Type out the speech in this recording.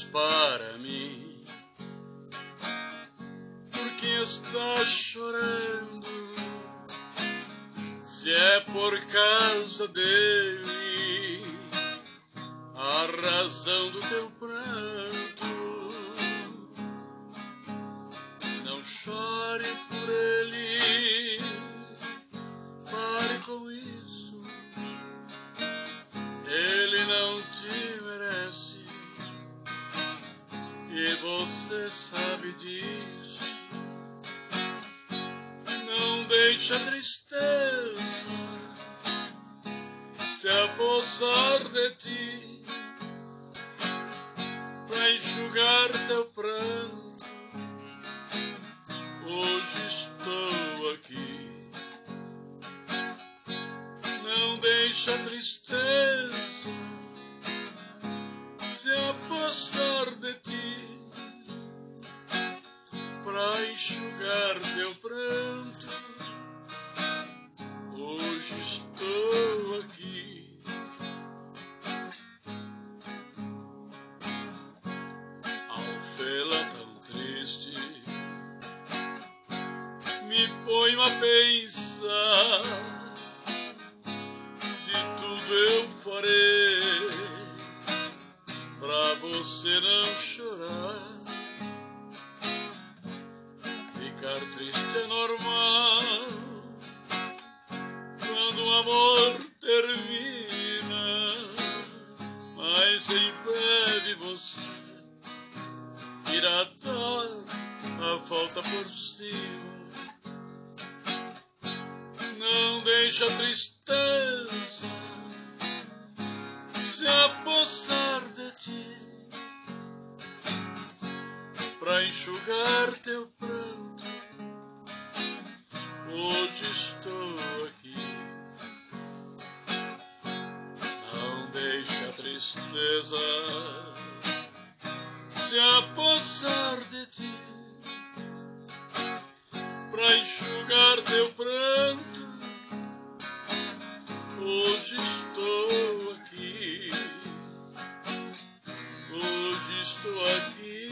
para mim. Por quem está chorando? Se é por causa dele, a razão do teu pranto. Não chore por ele, pare com isso. Ele não te merece e você sabe disso. Não deixe a tristeza se apossar de ti, pra enxugar teu pranto. Hoje estou aqui. Não deixe a tristeza se apossar de ti, pra enxugar teu pranto. Hoje estou aqui. Ao vê-la tão triste, me ponho a pensar, de tudo eu farei pra você não chorar. Ficar triste é normal quando o amor termina, mas em breve você irá dar a volta por cima. Não deixe a tristeza se apossar de ti, pra enxugar teu pranto. Hoje estou aqui. Não deixe a tristeza se apossar de ti, pra enxugar teu pranto. Hoje estou aqui. Hoje estou aqui.